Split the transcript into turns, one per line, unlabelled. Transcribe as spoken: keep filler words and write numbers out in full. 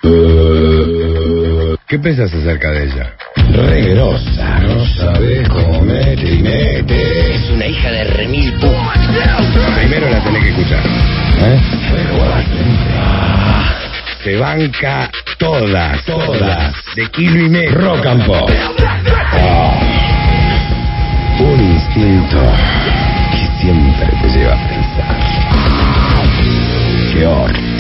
¿Qué pensás acerca de ella?
Regrosa, no sabe cómo mete y mete.
Es una hija de remil pu.
Primero la tenés que escuchar.
¿Eh?
Se banca todas, todas, de kilo y medio.
Rock and pop. Oh. Un instinto que siempre te lleva a pensar que hoy